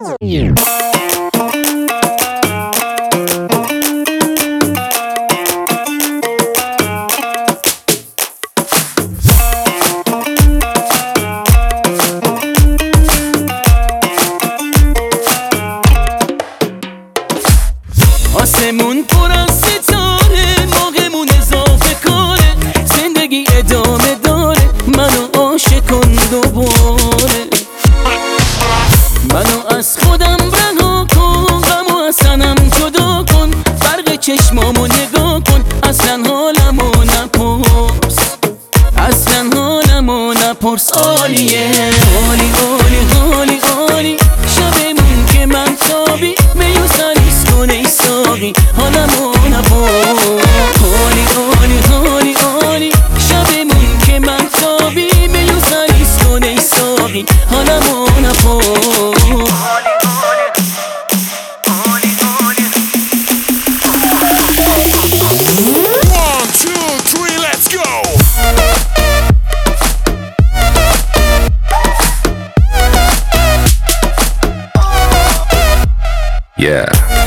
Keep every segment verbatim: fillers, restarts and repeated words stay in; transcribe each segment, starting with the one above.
آسمون پر از ستاره، ماهمون اضافه کاره، زندگی ادامه داره، منو عاشق کن دوباره. منو از خودم رها کن، غمو از تنم جدا کن، فرق چشمامو نگاه کن، اصلا حالمو نپرس، اصلا حالمو نپرس. عالیه عالی عالی عالی عالی، شبمون که من تابی میو سریس کن ای ساقی، حالمو نپرس. عالی عالی عالی عالی، شبمون که من تابی میو سریس کن ای ساقی، حالمو نپرس. Yeah.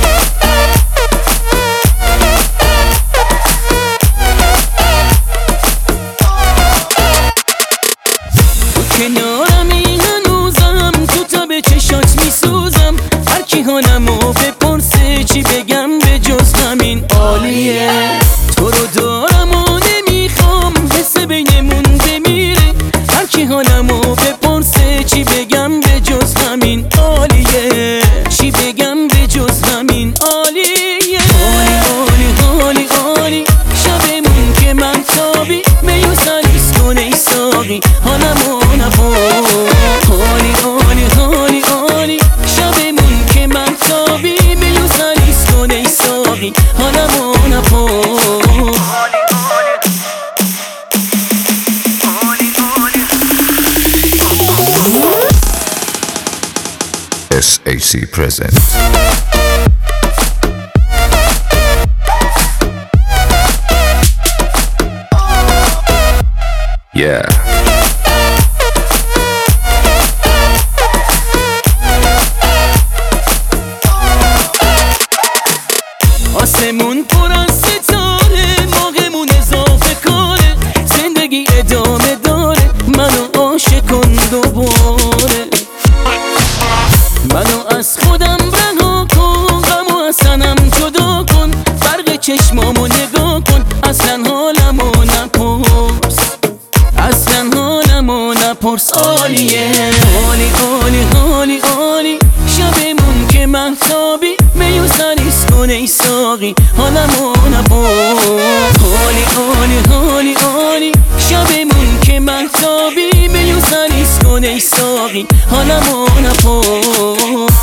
کنارمی هنوزم، تو تا به چشات میسوزم، هر کی حالمو بپرسه چی بگم به جز همین عالیه. تو رو دارم و نمیخوام حس بینمون بمیره، هر کی حالمو بپرسه چی بگم به جز همین عالیه، چی بگم به جز همین عالیه. عالی عالی عالی عالی، شبمون که من تابی میو سریس کن ای ساقی، حالمو نپرس. عالی عالی عالی عالی، شبمون که من تابی میو سریس کن ای ساقی، حالمو نپرس. S A C present. Yeah. آسمون پر از ستاره، ماهمون اضافه کاره، زندگی ادامه داره، منو عاشق کن دوباره. منو از خودم رها کن، غمو از تنم جدا کن، فرق چشمامو نگاه کن، اصلا حالمو نپرس، اصلا حالمو نپرس. عالیه عالی عالی عالی عالی، شبمون که مهتابی میو سریس کن ای ساقی، حالمو نپرس. عالی عالی عالی عالی، شبمون که مهتابی میو سریس کن ای ساقی، حالمو نپرس.